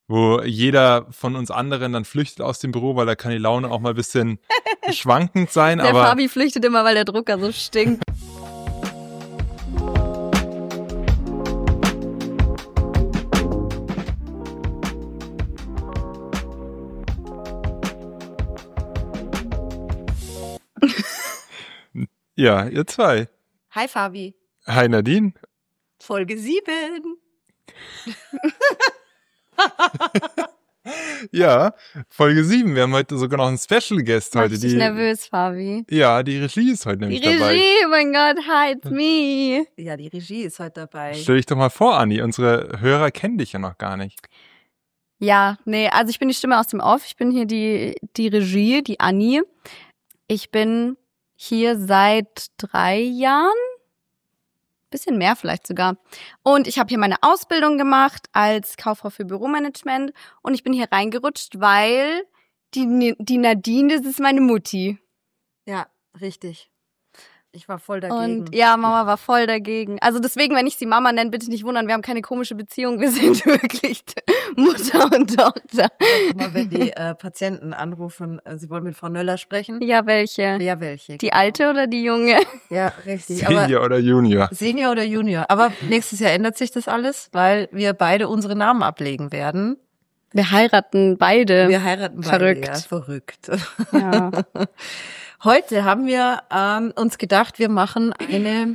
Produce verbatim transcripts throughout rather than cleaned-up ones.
wo jeder von uns anderen dann flüchtet aus dem Büro, weil da kann die Laune auch mal ein bisschen schwankend sein. Der aber Fabi flüchtet immer, weil der Drucker so stinkt. Ja, ihr zwei. Hi Fabi. Hi Nadine. Folge sieben. Ja, Folge sieben. Wir haben heute sogar noch einen Special Guest Mach heute. ich dich die, nervös, Fabi. Ja, die Regie ist heute Die nämlich Regie, dabei. oh mein Gott, hi, it's me. Ja, die Regie ist heute dabei. Stell dich doch mal vor, Anni. Unsere Hörer kennen dich ja noch gar nicht. Ja, nee, also ich bin die Stimme aus dem Off. Ich bin hier die, die Regie, die Anni. Ich bin hier seit drei Jahren. Bisschen mehr vielleicht sogar. Und ich habe hier meine Ausbildung gemacht als Kauffrau für Büromanagement. Und ich bin hier reingerutscht, weil die, die Nadine, das ist meine Mutti. Ja, richtig. Ich war voll dagegen. Und ja, Mama war voll dagegen. Also deswegen, wenn ich sie Mama nenne, bitte nicht wundern, wir haben keine komische Beziehung. Wir sind wirklich Mutter und Tochter. Guck mal, wenn die äh, Patienten anrufen, äh, sie wollen mit Frau Nöller sprechen. Ja, welche? Ja, welche? Die alte oder die junge? Ja, richtig. Senior Aber oder Junior? Senior oder Junior. Aber nächstes Jahr ändert sich das alles, weil wir beide unsere Namen ablegen werden. Wir heiraten beide. Wir heiraten beide. Verrückt. Ja, verrückt. Ja. Heute haben wir ähm, uns gedacht, wir machen eine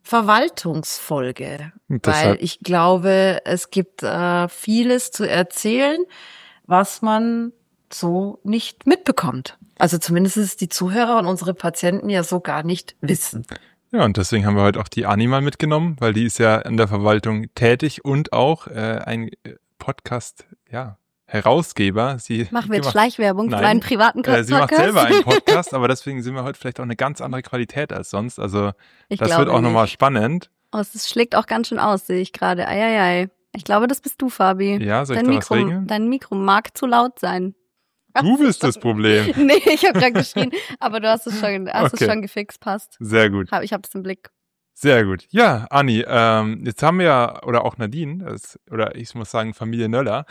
Verwaltungsfolge, Und weil deshalb- ich glaube, es gibt äh, vieles zu erzählen, was man so nicht mitbekommt. Also zumindest die Zuhörer und unsere Patienten ja so gar nicht wissen. Ja, und deswegen haben wir heute auch die Anni mal mitgenommen, weil die ist ja in der Verwaltung tätig und auch äh, ein äh, Podcast, ja, Herausgeber. Sie Machen wir jetzt macht- Schleichwerbung für Nein. meinen privaten Äh, Podcast? sie macht selber einen Podcast, aber deswegen sind wir heute vielleicht auch eine ganz andere Qualität als sonst. Also Ich das glaube wird auch nochmal nicht. spannend. Oh, es schlägt auch ganz schön aus, sehe ich gerade. Eieiei. Ich glaube, das bist du, Fabi. Ja, soll ich dein da was Mikro, regeln? Dein Mikro mag zu laut sein. Du bist das Problem. Nee, ich habe gerade geschrien, aber du hast es schon, hast Okay. es schon gefixt, passt. Sehr gut. Hab, ich habe das im Blick. Sehr gut. Ja, Anni, ähm, jetzt haben wir ja, oder auch Nadine, das, oder ich muss sagen Familie Nöller.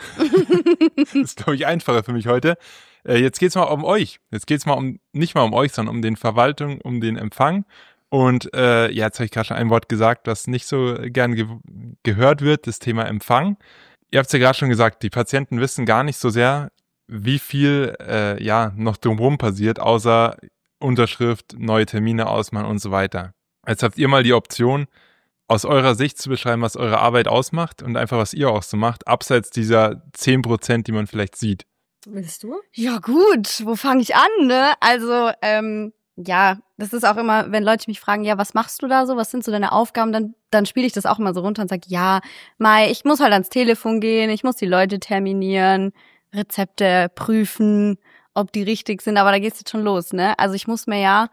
Das ist, glaube ich, einfacher für mich heute. Äh, jetzt geht's mal um euch. Jetzt geht's mal um, nicht mal um euch, sondern um den Verwaltung, um den Empfang. Und äh, ja, jetzt habe ich gerade schon ein Wort gesagt, das nicht so gern ge gehört wird, das Thema Empfang. Ihr habt es ja gerade schon gesagt, die Patienten wissen gar nicht so sehr, wie viel äh, ja noch drumherum passiert, außer Unterschrift, neue Termine ausmachen und so weiter. Jetzt habt ihr mal die Option, aus eurer Sicht zu beschreiben, was eure Arbeit ausmacht und einfach, was ihr auch so macht, abseits dieser zehn Prozent, die man vielleicht sieht. Willst du? Ja gut, wo fange ich an, ne? Also, ähm, ja, das ist auch immer, wenn Leute mich fragen, ja, was machst du da so, was sind so deine Aufgaben, dann dann spiele ich das auch immer so runter und sage, ja, Mai, ich muss halt ans Telefon gehen, ich muss die Leute terminieren, Rezepte prüfen, ob die richtig sind, aber da geht's jetzt schon los, ne? Also ich muss mir ja,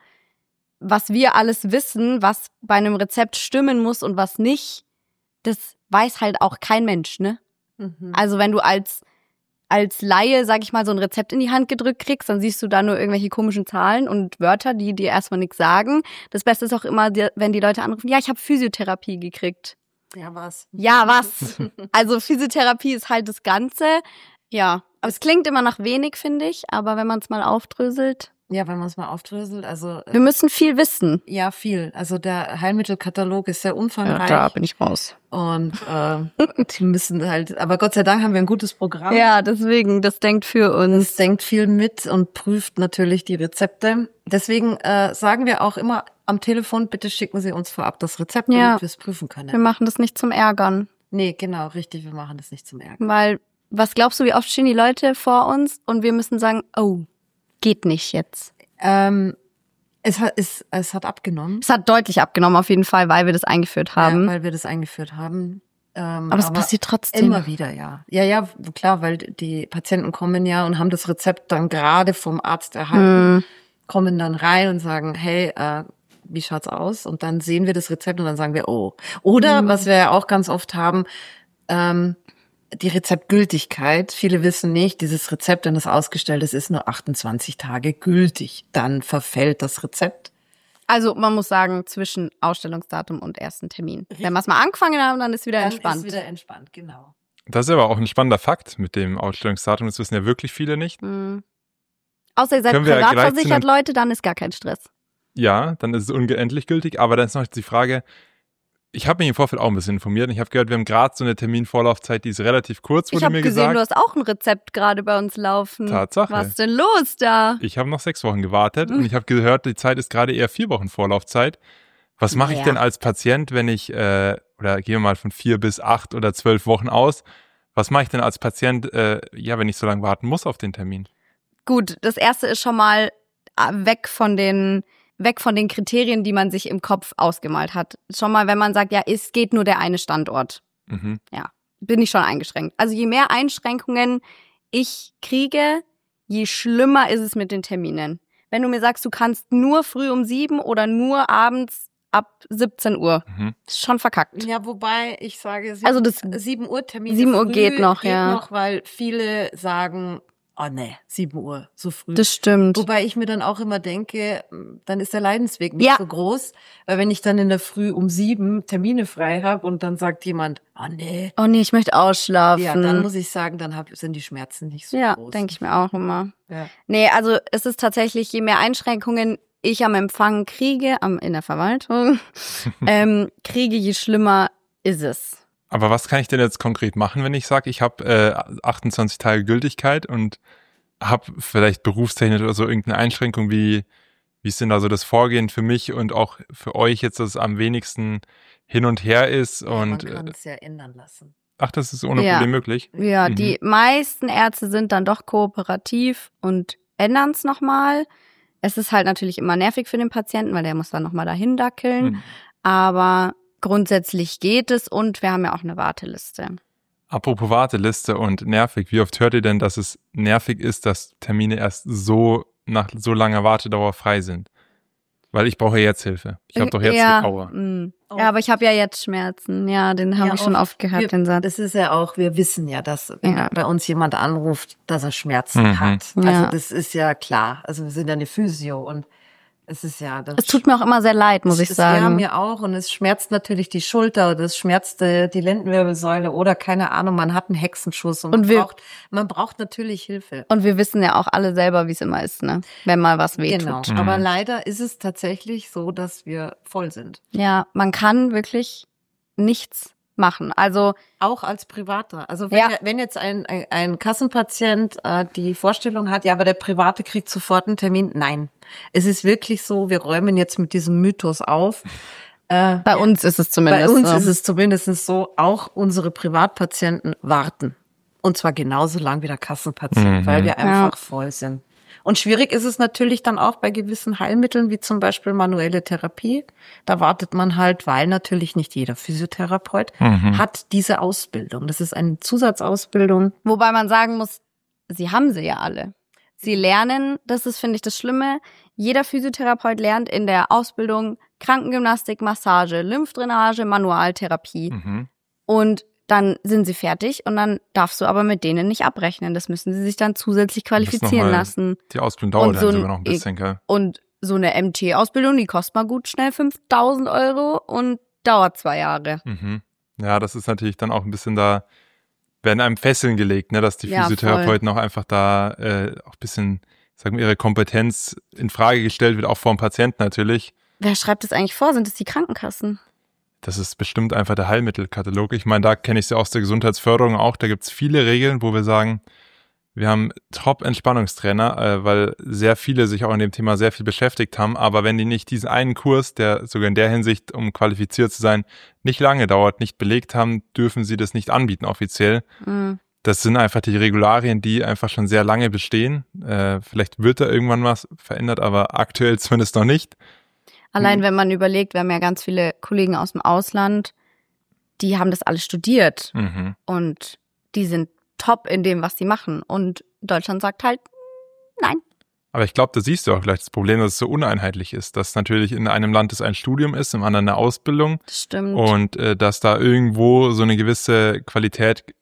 was wir alles wissen, was bei einem Rezept stimmen muss und was nicht, das weiß halt auch kein Mensch, ne? Mhm. Also wenn du als als Laie, sag ich mal, so ein Rezept in die Hand gedrückt kriegst, dann siehst du da nur irgendwelche komischen Zahlen und Wörter, die dir erstmal nichts sagen. Das Beste ist auch immer, wenn die Leute anrufen, ja, ich habe Physiotherapie gekriegt. Ja, was? Ja, was? Also Physiotherapie ist halt das Ganze. Ja, aber es klingt immer nach wenig, finde ich. Aber wenn man es mal aufdröselt. Ja, wenn man es mal aufdröselt, also Wir müssen viel wissen. ja, viel. Also der Heilmittelkatalog ist sehr umfangreich. bin ich raus. Und äh, die müssen halt, aber Gott sei Dank haben wir ein gutes Programm. Ja, deswegen, das denkt für uns. Es denkt viel mit und prüft natürlich die Rezepte. Deswegen äh, sagen wir auch immer am Telefon, bitte schicken Sie uns vorab das Rezept, Ja. damit wir es prüfen Wir können. machen das nicht zum Ärgern. Nee, genau, richtig, wir machen das nicht zum Ärger. Weil, was glaubst du, wie oft stehen die Leute vor uns und wir müssen sagen, oh, geht nicht jetzt. Ähm, es hat, es, es hat abgenommen. Es hat deutlich abgenommen auf jeden Fall, weil wir das eingeführt haben. Ja, weil wir das eingeführt haben. Ähm, aber es passiert trotzdem. Immer wieder, ja. Ja, ja, klar, weil die Patienten kommen ja und haben das Rezept dann gerade vom Arzt erhalten, Hm. kommen dann rein und sagen, hey, äh, wie schaut's aus? Und dann sehen wir das Rezept und dann sagen wir, oh. Oder, Hm. was wir ja auch ganz oft haben, ähm, die Rezeptgültigkeit. Viele wissen nicht, dieses Rezept, wenn es ausgestellt ist, ist nur achtundzwanzig Tage gültig. Dann verfällt das Rezept. Also man muss sagen, zwischen Ausstellungsdatum und ersten Termin. Wenn wir es mal angefangen haben, dann ist wieder Dann entspannt. ist wieder entspannt, genau. Das ist aber auch ein spannender Fakt mit dem Ausstellungsdatum. Das wissen ja wirklich viele nicht. Mhm. Außer ihr seid Können wir ja privat gleich zu versichert, einem- Leute, dann ist gar kein Stress. Ja, dann ist es unendlich gültig. Aber dann ist noch die Frage, ich habe mich im Vorfeld auch ein bisschen informiert und ich habe gehört, wir haben gerade so eine Terminvorlaufzeit, die ist relativ kurz, Ich wurde habe mir gesehen, gesagt. du hast auch ein Rezept gerade bei uns laufen. Tatsache. Was ist denn los da? Ich habe noch sechs Wochen gewartet und ich habe gehört, die Zeit ist gerade eher vier Wochen Vorlaufzeit. Was mache ich Ja. denn als Patient, wenn ich, äh, oder gehen wir mal von vier bis acht oder zwölf Wochen aus, was mache ich denn als Patient, äh, ja, wenn ich so lange warten muss auf den Termin? Gut, das erste ist schon mal äh, weg von den weg von den Kriterien, die man sich im Kopf ausgemalt hat. Schon mal, wenn man sagt, ja, es geht nur der eine Standort. Mhm. Bin ich schon eingeschränkt. Also je mehr Einschränkungen ich kriege, je schlimmer ist es mit den Terminen. Wenn du mir sagst, du kannst nur früh um sieben oder nur abends ab siebzehn Uhr, Mhm. ist schon verkackt. Ja, wobei ich sage, sieben, Also das sieben Uhr Termin. sieben Uhr geht noch, ja. noch, weil viele sagen, oh nee, sieben Uhr, so früh. Das stimmt. Wobei ich mir dann auch immer denke, dann ist der Leidensweg nicht Ja. so groß, weil wenn ich dann in der Früh um sieben Termine frei habe und dann sagt jemand, oh nee, Oh nee, ich möchte ausschlafen. ja, dann muss ich sagen, dann hab, sind die Schmerzen nicht so ja, groß. denke ich mir auch immer. Ja. Nee, also es ist tatsächlich, je mehr Einschränkungen ich am Empfang kriege, am, in der Verwaltung, ähm, kriege, je schlimmer ist es. Aber was kann ich denn jetzt konkret machen, wenn ich sage, ich habe äh, achtundzwanzig Tage Gültigkeit und habe vielleicht berufstechnisch oder so irgendeine Einschränkung, wie, wie ist denn da so das Vorgehen für mich und auch für euch jetzt, dass es am wenigsten hin und her ist und Man kann äh, es ja ändern lassen. ach, das ist ohne Ja. Problem möglich. Ja, Mhm. die meisten Ärzte sind dann doch kooperativ und ändern es nochmal. Es ist halt natürlich immer nervig für den Patienten, weil der muss dann nochmal dahin dackeln. Mhm. Aber grundsätzlich geht es und wir haben ja auch eine Warteliste. Apropos Warteliste und nervig, wie oft hört ihr denn, dass es nervig ist, dass Termine erst so nach so langer Wartedauer frei sind? Weil ich brauche jetzt Hilfe. Ich habe doch jetzt ja, die Aua. mm. Ja, aber ich habe ja jetzt Schmerzen. Ja, den habe Ja, ich schon oft. oft gehört, Wir- den Satz. Das ist ja auch, wir wissen ja, dass wenn Ja. bei uns jemand anruft, dass er Schmerzen Mhm. hat. Ja. Also das ist ja klar. Also wir sind ja eine Physio und es ist ja... Das Es tut mir auch immer sehr leid, muss ich das Ja, sagen. mir auch. Und es schmerzt natürlich die Schulter oder es schmerzt äh, die Lendenwirbelsäule oder keine Ahnung, man hat einen Hexenschuss und, Und man, wir- braucht, man braucht natürlich Hilfe. Und wir wissen ja auch alle selber, wie es immer ist, ne? Wenn mal was wehtut. Genau. Mhm. Aber leider ist es tatsächlich so, dass wir voll sind. Ja, man kann wirklich nichts machen. Also Auch als Privater. Also wenn, Ja. wenn jetzt ein, ein, ein Kassenpatient äh, die Vorstellung hat, ja, aber der Private kriegt sofort einen Termin. Nein. Es ist wirklich so, wir räumen jetzt mit diesem Mythos auf. Äh, bei uns ist es bei zumindest uns so. ist es zumindest so, auch unsere Privatpatienten warten. Und zwar genauso lang wie der Kassenpatient, Mhm. weil wir einfach Ja. voll sind. Und schwierig ist es natürlich dann auch bei gewissen Heilmitteln, wie zum Beispiel manuelle Therapie. Da wartet man halt, weil natürlich nicht jeder Physiotherapeut Mhm. hat diese Ausbildung. Das ist eine Zusatzausbildung. Wobei man sagen muss, sie haben sie ja alle. Sie lernen, das ist, finde ich, das Schlimme. Jeder Physiotherapeut lernt in der Ausbildung Krankengymnastik, Massage, Lymphdrainage, Manualtherapie. Mhm. Und dann sind sie fertig und dann darfst du aber mit denen nicht abrechnen. Das müssen sie sich dann zusätzlich qualifizieren noch mal- lassen. Die Ausbildung dauert Und dann so ein- sogar noch ein bisschen, gell? Und so eine M T-Ausbildung, die kostet mal gut schnell fünftausend Euro und dauert zwei Jahre. Mhm. Ja, das ist natürlich dann auch ein bisschen da, werden einem Fesseln gelegt, ne, dass die Ja, Physiotherapeuten auch einfach da äh, auch ein bisschen, sagen wir, ihre Kompetenz in Frage gestellt wird, auch vor dem Patienten natürlich. Wer schreibt das eigentlich vor? Sind es die Krankenkassen? Das ist bestimmt einfach der Heilmittelkatalog. Ich meine, da kenne ich es ja aus der Gesundheitsförderung auch. Da gibt es viele Regeln, wo wir sagen, wir haben Top-Entspannungstrainer, äh, weil sehr viele sich auch in dem Thema sehr viel beschäftigt haben. Aber wenn die nicht diesen einen Kurs, der sogar in der Hinsicht, um qualifiziert zu sein, nicht lange dauert, nicht belegt haben, dürfen sie das nicht anbieten offiziell. Mhm. Das sind einfach die Regularien, die einfach schon sehr lange bestehen. Äh, vielleicht wird da irgendwann was verändert, aber aktuell zumindest noch nicht. Allein Mhm. wenn man überlegt, wir haben ja ganz viele Kollegen aus dem Ausland, die haben das alles studiert Mhm. und die sind top in dem, was sie machen. Und Deutschland sagt halt, nein. Aber ich glaube, da siehst du auch gleich das Problem, dass es so uneinheitlich ist. Dass natürlich in einem Land es ein Studium ist, im anderen eine Ausbildung Das stimmt. und äh, dass da irgendwo so eine gewisse Qualität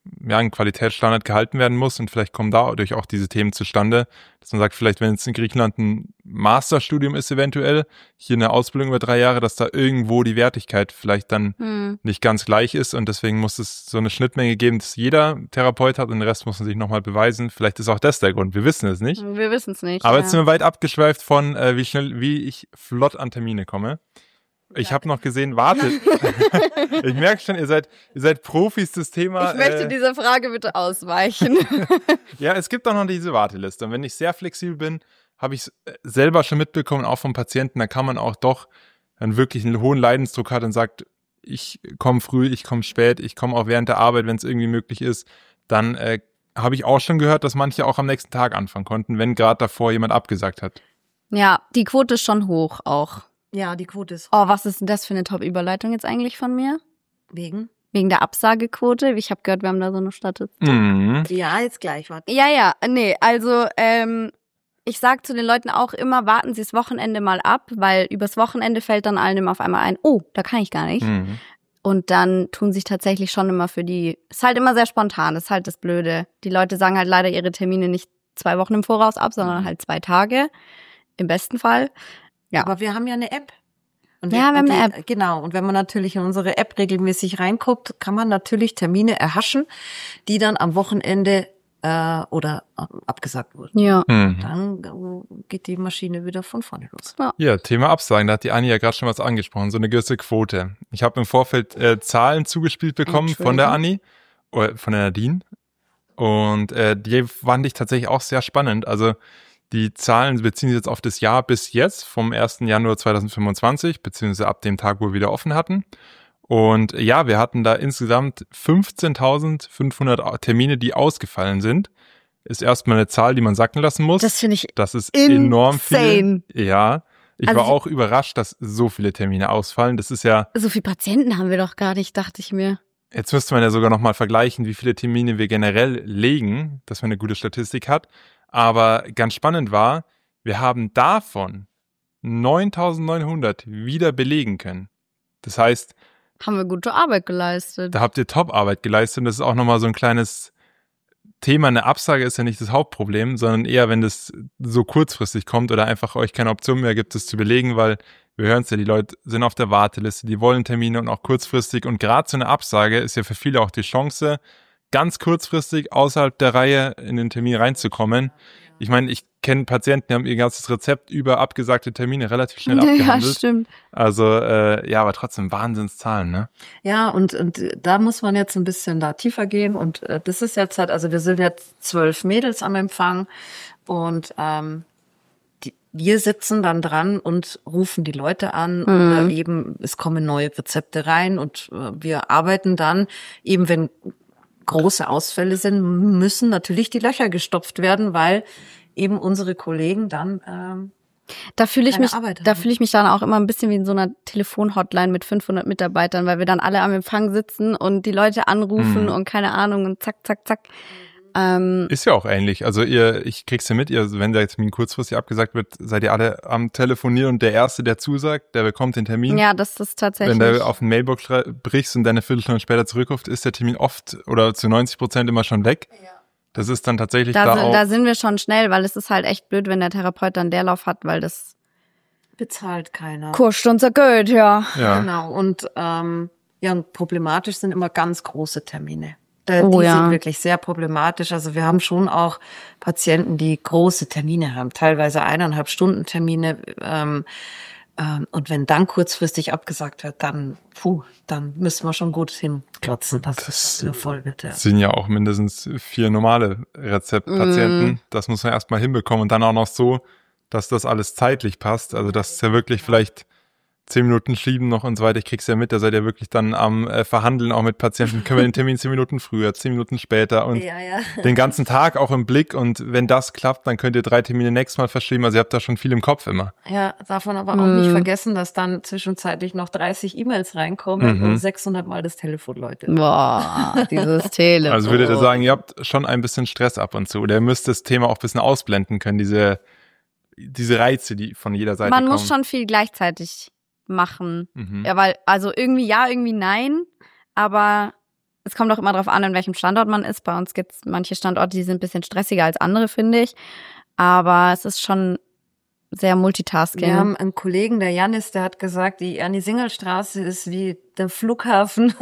ja, ein Qualitätsstandard gehalten werden muss und vielleicht kommen dadurch auch diese Themen zustande, dass man sagt, vielleicht wenn es in Griechenland ein Masterstudium ist eventuell, hier eine Ausbildung über drei Jahre, dass da irgendwo die Wertigkeit vielleicht dann Hm. nicht ganz gleich ist und deswegen muss es so eine Schnittmenge geben, dass jeder Therapeut hat und den Rest muss man sich nochmal beweisen. Vielleicht ist auch das der Grund, wir wissen es nicht. Wir wissen es nicht. Aber ja. jetzt sind wir weit abgeschweift von, äh, wie schnell, wie ich flott an Termine komme. Ich habe noch gesehen, wartet. Ich merke schon, ihr seid, ihr seid Profis des Thema. Ich möchte äh, dieser Frage bitte ausweichen. Ja, es gibt auch noch diese Warteliste. Und wenn ich sehr flexibel bin, habe ich es selber schon mitbekommen, auch vom Patienten, da kann man auch doch einen wirklich einen hohen Leidensdruck hat und sagt, ich komme früh, ich komme spät, ich komme auch während der Arbeit, wenn es irgendwie möglich ist, dann äh, habe ich auch schon gehört, dass manche auch am nächsten Tag anfangen konnten, wenn gerade davor jemand abgesagt hat. Ja, die Quote ist schon hoch auch. Ja, die Quote ist Oh, was ist denn das für eine Top-Überleitung jetzt eigentlich von mir? wegen. Wegen der Absagequote? Ich habe gehört, wir haben da so eine Statistik. Mhm. Ja, jetzt gleich, warte. Ja, ja, nee, also ähm, ich sag zu den Leuten auch immer, warten Sie das Wochenende mal ab, weil übers Wochenende fällt dann allen immer auf einmal ein, oh, da kann ich gar nicht. Mhm. Und dann tun sich tatsächlich schon immer für die, ist halt immer sehr spontan, das ist halt das Blöde. Die Leute sagen halt leider ihre Termine nicht zwei Wochen im Voraus ab, sondern halt zwei Tage, im besten Fall. Ja. Aber wir haben ja eine App. Und Ja, wir haben die, eine App. Genau. Und wenn man natürlich in unsere App regelmäßig reinguckt, kann man natürlich Termine erhaschen, die dann am Wochenende äh, oder äh, abgesagt wurden. Ja. Mhm. Dann äh, geht die Maschine wieder von vorne los. Ja, Thema Absagen, da hat die Anni ja gerade schon was angesprochen, so eine gewisse Quote. Ich habe im Vorfeld äh, Zahlen zugespielt bekommen von der Anni, oder von der Nadine und äh, die fand ich tatsächlich auch sehr spannend. Also die Zahlen beziehen sich jetzt auf das Jahr bis jetzt, vom ersten Januar zweitausendfünfundzwanzig, beziehungsweise ab dem Tag, wo wir wieder offen hatten. Und ja, wir hatten da insgesamt fünfzehntausendfünfhundert Termine, die ausgefallen sind. Ist erstmal eine Zahl, die man sacken lassen muss. Das finde ich Das ist insane. enorm viel. Ja, ich Also war ich- auch überrascht, dass so viele Termine ausfallen. Das ist ja, So viele Patienten haben wir doch gar nicht, dachte ich mir. jetzt müsste man ja sogar nochmal vergleichen, wie viele Termine wir generell legen, dass man eine gute Statistik hat. Aber ganz spannend war, wir haben davon neuntausendneunhundert wieder belegen können. Das heißt, Haben wir gute Arbeit geleistet. da habt ihr Top-Arbeit geleistet und das ist auch nochmal so ein kleines Thema. Eine Absage ist ja nicht das Hauptproblem, sondern eher, wenn das so kurzfristig kommt oder einfach euch keine Option mehr gibt, das zu belegen, weil wir hören es ja, die Leute sind auf der Warteliste, die wollen Termine und auch kurzfristig und gerade so eine Absage ist ja für viele auch die Chance, ganz kurzfristig außerhalb der Reihe in den Termin reinzukommen. Ich meine, ich kenne Patienten, die haben ihr ganzes Rezept über abgesagte Termine relativ schnell Ja, abgehandelt. stimmt. Also äh, ja, aber trotzdem Wahnsinnszahlen, ne? Ja, und, und da muss man jetzt ein bisschen da tiefer gehen. Und äh, das ist jetzt halt, also wir sind jetzt zwölf Mädels am Empfang und ähm, die, wir sitzen dann dran und rufen die Leute an Mhm. oder eben es kommen neue Rezepte rein und äh, wir arbeiten dann eben, wenn große Ausfälle sind, müssen natürlich die Löcher gestopft werden, weil eben unsere Kollegen dann ähm, Da fühle ich keine mich, Arbeit da haben. fühle ich mich dann auch immer ein bisschen wie in so einer Telefonhotline mit fünfhundert Mitarbeitern, weil wir dann alle am Empfang sitzen und die Leute anrufen Mhm. und keine Ahnung und zack, zack, zack. Ähm, Ist ja auch ähnlich. Also ihr, ich krieg's ja mit, ihr, wenn der Termin kurzfristig abgesagt wird, seid ihr alle am Telefonieren und der Erste, der zusagt, der bekommt den Termin. ja, das ist tatsächlich. Wenn du auf den Mailbox schrei- brichst und dann eine Viertelstunde später zurückruft, ist der Termin oft oder zu neunzig Prozent immer schon weg. Das ist dann tatsächlich da, da, sind, auch. da sind wir schon schnell, weil es ist halt echt blöd, wenn der Therapeut dann Leerlauf hat, weil das bezahlt keiner. kostet uns ja Geld, ja. ja. Genau. Und ähm, ja, und problematisch sind immer ganz große Termine. Da, Oh die ja. sind wirklich sehr problematisch. Also wir haben schon auch Patienten, die große Termine haben, teilweise eineinhalb Stunden Termine. Ähm, ähm, und wenn dann kurzfristig abgesagt wird, dann, puh, dann müssen wir schon gut hinklotzen, dass Das- es wieder voll wird. Ja. Es sind ja auch mindestens vier normale Rezeptpatienten. Mhm. Das muss man erstmal hinbekommen und dann auch noch so, dass das alles zeitlich passt. Also das ist ja wirklich vielleicht zehn Minuten schieben noch und so weiter. Ich krieg's ja mit, da seid ihr wirklich dann am äh, Verhandeln auch mit Patienten. Können wir den Termin zehn Minuten früher, zehn Minuten später und Ja, ja. den ganzen Tag auch im Blick. Und wenn das klappt, dann könnt ihr drei Termine nächstes Mal verschieben. Also ihr habt da schon viel im Kopf immer. Ja, darf man aber auch Mhm. nicht vergessen, dass dann zwischenzeitlich noch dreißig E-Mails reinkommen Mhm. und sechshundert Mal das Telefon läutet. Boah, dieses Telefon. Also würdet ihr sagen, ihr habt schon ein bisschen Stress ab und zu. Oder ihr müsst das Thema auch ein bisschen ausblenden können, diese, diese Reize, die von jeder Seite Man kommen. muss schon viel gleichzeitig machen. Mhm. Ja, weil, also irgendwie ja, irgendwie nein, aber es kommt auch immer darauf an, an welchem Standort man ist. Bei uns gibt es manche Standorte, die sind ein bisschen stressiger als andere, finde ich. Aber es ist schon sehr Multitasking. Wir haben einen Kollegen, der Janis, der hat gesagt, die Ernie-Singel-Straße ist wie der Flughafen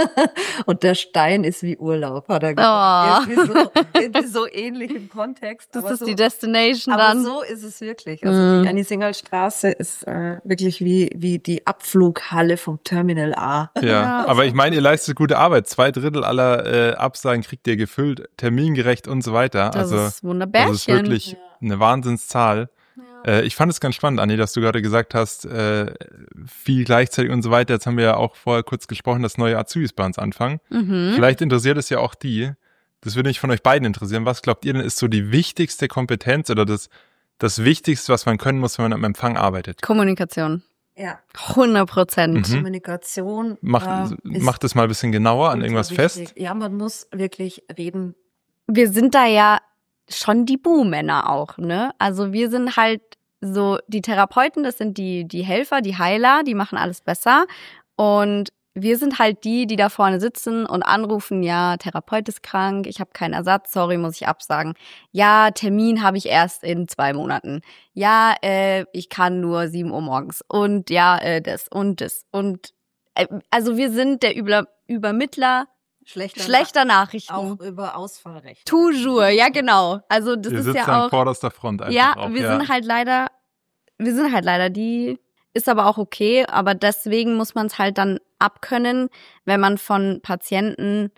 und der Stein ist wie Urlaub, hat er gesagt. Oh. Irgendwie, so, irgendwie so ähnlich im Kontext. Das aber ist so, die Destination aber dann. so ist es wirklich. Also Mm. die Ernie-Singel-Straße ist äh, wirklich wie wie die Abflughalle vom Terminal A. Ja, Ja. aber ich meine, ihr leistet gute Arbeit. Zwei Drittel aller äh, Absagen kriegt ihr gefüllt, termingerecht und so weiter. Das also ist Wunderbärchen. das ist wirklich eine Wahnsinnszahl. Äh, ich fand es ganz spannend, Anni, dass du gerade gesagt hast, äh, viel gleichzeitig und so weiter. Jetzt haben wir ja auch vorher kurz gesprochen, dass neue Azubis bei uns anfangen. Mhm. Vielleicht interessiert es ja auch die. Das würde mich von euch beiden interessieren. Was glaubt ihr denn, ist so die wichtigste Kompetenz oder das, das Wichtigste, was man können muss, wenn man am Empfang arbeitet? Kommunikation. Ja, hundert Prozent. Mhm. Kommunikation Macht, äh, ist macht das mal ein bisschen genauer an irgendwas wichtig. fest. Ja, man muss wirklich reden. Wir sind da ja schon die Buhmänner auch, ne? Also wir sind halt so, die Therapeuten, das sind die, die Helfer, die Heiler, die machen alles besser. Und wir sind halt die, die da vorne sitzen und anrufen, ja, Therapeut ist krank, ich habe keinen Ersatz, sorry, muss ich absagen. Ja, Termin habe ich erst in zwei Monaten. Ja, äh, ich kann nur sieben Uhr morgens. Und ja, äh, das und das. Und äh, also wir sind der Über Übermittler Schlechter, schlechter Nachrichten. auch über Ausfallrecht. Toujours, ja genau. Also das Ihr ist sitzt ja an auch. vorderster Front einfach Ja, auch. wir ja. sind halt leider, wir sind halt leider die, ist aber auch okay, aber deswegen muss man es halt dann abkönnen, wenn man von Patienten,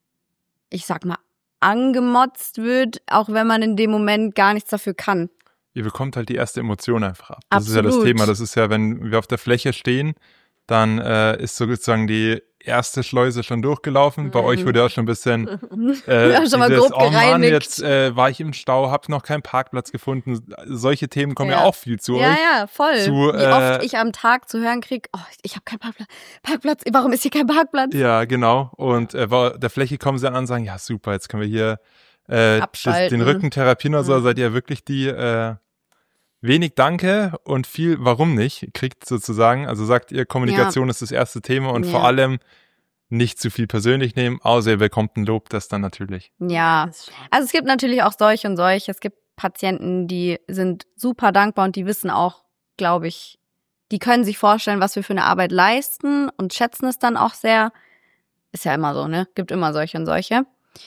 ich sag mal, angemotzt wird, auch wenn man in dem Moment gar nichts dafür kann. Ihr bekommt halt die erste Emotion einfach ab. Das ist ja Absolut. das Thema. Das ist ja, wenn wir auf der Fläche stehen, dann äh, ist sozusagen die erste Schleuse schon durchgelaufen. Bei Mhm. euch wurde ja schon ein bisschen äh, Ja, schon mal dieses, grob oh Mann, gereinigt. jetzt äh, war ich im Stau, hab noch keinen Parkplatz gefunden. Solche Themen kommen ja, Ja. auch viel zu Ja, euch. ja, voll. Zu, Wie oft äh, ich am Tag zu hören krieg, oh, ich habe keinen Parkplatz. Parkplatz, warum ist hier kein Parkplatz? Ja, genau. Und äh, war- der Fläche kommen sie dann an und sagen, ja super, jetzt können wir hier äh, das, Abschalten. den Rücken therapieren oder so. Mhm. Seid ihr wirklich die äh, wenig Danke und viel Warum nicht kriegt sozusagen. Also sagt ihr, Kommunikation ist das erste Thema und Ja. vor allem nicht zu viel persönlich nehmen, außer ihr bekommt ein Lob, das dann natürlich. Ja. Das ist schade. Also es gibt natürlich auch solche und solche. Es gibt Patienten, die sind super dankbar und die wissen auch, glaube ich, die können sich vorstellen, was wir für eine Arbeit leisten und schätzen es dann auch sehr. Ist ja immer so, ne? Gibt immer solche und solche.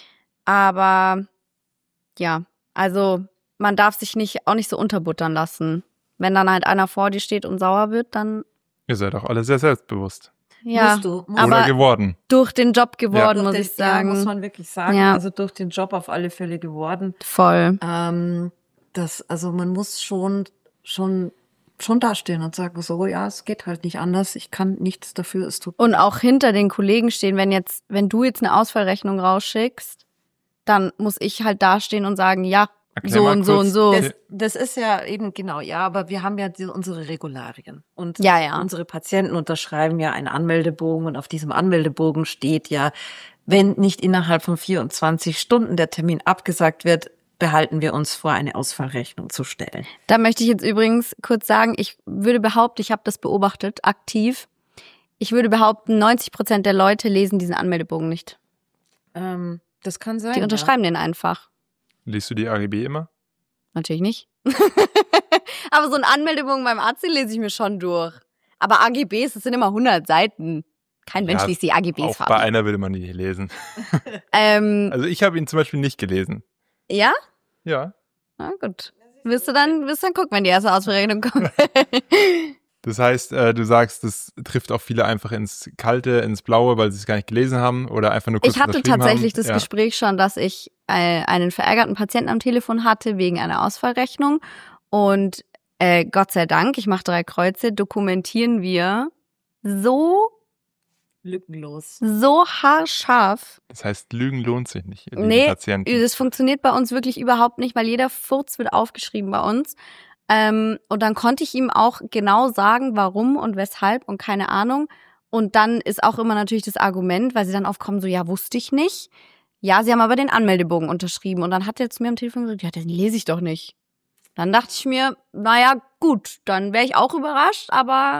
Aber ja, also man darf sich nicht auch nicht so unterbuttern lassen. Wenn dann halt einer vor dir steht und sauer wird, dann Ihr seid auch alle sehr selbstbewusst. ja, musst du, musst aber Oder geworden. durch den Job geworden, durch muss den, ich sagen. Ja, muss man wirklich sagen. Ja. Also durch den Job auf alle Fälle geworden. Voll. Ähm, das, also man muss schon, schon, schon dastehen und sagen so, ja, es geht halt nicht anders. Ich kann nichts dafür. Es tut. Und auch hinter den Kollegen stehen, wenn jetzt, wenn du jetzt eine Ausfallrechnung rausschickst, dann muss ich halt dastehen und sagen, ja, Erklär so mal und so kurz. und so. Das, das ist ja eben genau, ja, aber wir haben ja die, unsere Regularien und Ja, ja. unsere Patienten unterschreiben ja einen Anmeldebogen und auf diesem Anmeldebogen steht ja, wenn nicht innerhalb von vierundzwanzig Stunden der Termin abgesagt wird, behalten wir uns vor, eine Ausfallrechnung zu stellen. Da möchte ich jetzt übrigens kurz sagen, ich würde behaupten, ich habe das beobachtet, aktiv. Ich würde behaupten, neunzig Prozent der Leute lesen diesen Anmeldebogen nicht. Ähm, das kann sein. Die unterschreiben den einfach. Liest du die A G B immer? Natürlich nicht. Aber so ein Anmeldebogen beim Arzt, den lese ich mir schon durch. Aber A G Bs, das sind immer hundert Seiten. Kein Mensch Ja, liest die A G Bs Auch vor. bei einer würde man die lesen. Ähm, Also ich habe ihn zum Beispiel nicht gelesen. ja? Ja. Na gut. Wirst du dann, wirst du dann gucken, wenn die erste Ausberechnung kommt. Das heißt, äh, du sagst, das trifft auch viele einfach ins Kalte, ins Blaue, weil sie es gar nicht gelesen haben oder einfach nur kurz Ich hatte unterschrieben tatsächlich haben. das Ja. Gespräch schon, dass ich äh, einen verärgerten Patienten am Telefon hatte wegen einer Ausfallrechnung. Und äh, Gott sei Dank, ich mache drei Kreuze, dokumentieren wir so, Lückenlos. so haarscharf. Das heißt, Lügen lohnt sich nicht, ihr lieben Nee, Patienten. das funktioniert bei uns wirklich überhaupt nicht, weil jeder Furz wird aufgeschrieben bei uns. Ähm, und dann konnte ich ihm auch genau sagen, warum und weshalb und keine Ahnung. Und dann ist auch immer natürlich das Argument, weil sie dann aufkommen, so, ja, wusste ich nicht. Ja, sie haben aber den Anmeldebogen unterschrieben. Und dann hat er zu mir am Telefon gesagt, ja, den lese ich doch nicht. Dann dachte ich mir, naja, gut, dann wäre ich auch überrascht, aber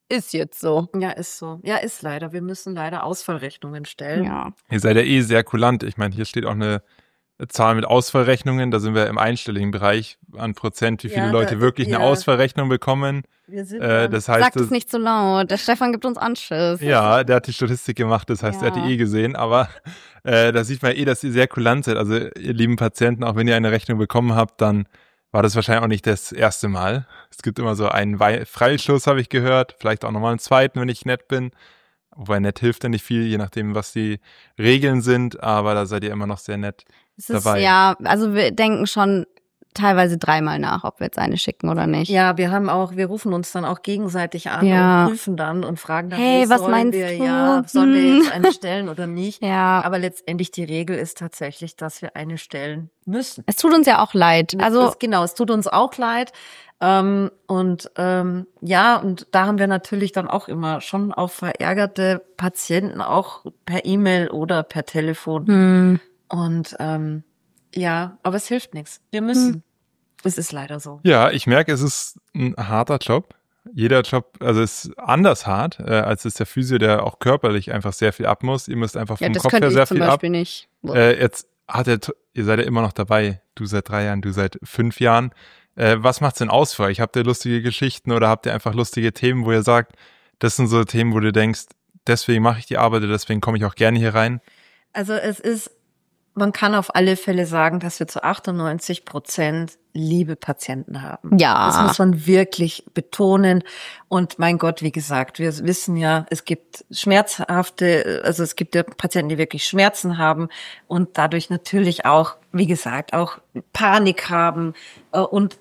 ist jetzt so. Ja, ist so. Ja, ist leider. Wir müssen leider Ausfallrechnungen stellen. Ja. Ihr seid ja eh sehr kulant. Ich meine, hier steht auch eine Zahl mit Ausfallrechnungen. Da sind wir im einstelligen Bereich an Prozent, wie viele Ja, Leute da- wirklich ja. eine Ausfallrechnung bekommen. Wir sind Äh, dann- das heißt, Sag das, es nicht so laut. Der Stefan gibt uns Anschiss. ja, der hat die Statistik gemacht, das heißt, er hat Ja. die eh gesehen. Aber äh, da sieht man eh, dass ihr sehr kulant seid. Also ihr lieben Patienten, auch wenn ihr eine Rechnung bekommen habt, dann war das wahrscheinlich auch nicht das erste Mal. Es gibt immer so einen Wei- Freistoß, habe ich gehört. Vielleicht auch nochmal einen zweiten, wenn ich nett bin. Wobei nett hilft ja nicht viel, je nachdem, was die Regeln sind. Aber da seid ihr immer noch sehr nett. Es ist, dabei. ja, also wir denken schon teilweise dreimal nach, ob wir jetzt eine schicken oder nicht. Ja, wir haben auch, wir rufen uns dann auch gegenseitig an Ja. und prüfen dann und fragen dann, Hey, hey, was sollen meinst wir, du? ja, sollen wir Hm. jetzt eine stellen oder nicht? Ja. Aber letztendlich die Regel ist tatsächlich, dass wir eine stellen müssen. Es tut uns ja auch leid. Also es, genau, es tut uns auch leid. Ähm, und ähm, ja, und da haben wir natürlich dann auch immer schon auf verärgerte Patienten, auch per E-Mail oder per Telefon. hm, Und ähm, ja, aber es hilft nichts. Wir müssen. Es ist leider so. Ja, ich merke, es ist ein harter Job. Jeder Job, also ist anders hart, äh, als ist der Physio, der auch körperlich einfach sehr viel ab muss. Ihr müsst einfach ja, vom das Kopf könnte her ich sehr zum viel ab. Beispiel nicht. Äh, jetzt hat er, ihr seid ja immer noch dabei. Du seit drei Jahren, du seit fünf Jahren. Äh, was macht's denn aus für euch? Habt ihr lustige Geschichten oder habt ihr einfach lustige Themen, wo ihr sagt, das sind so Themen, wo du denkst, deswegen mache ich die Arbeit oder deswegen komme ich auch gerne hier rein? Also es ist, man kann auf alle Fälle sagen, dass wir zu achtundneunzig Prozent liebe Patienten haben. Ja. Das muss man wirklich betonen. Und mein Gott, wie gesagt, wir wissen ja, es gibt schmerzhafte, also es gibt ja Patienten, die wirklich Schmerzen haben und dadurch natürlich auch, wie gesagt, auch Panik haben äh, und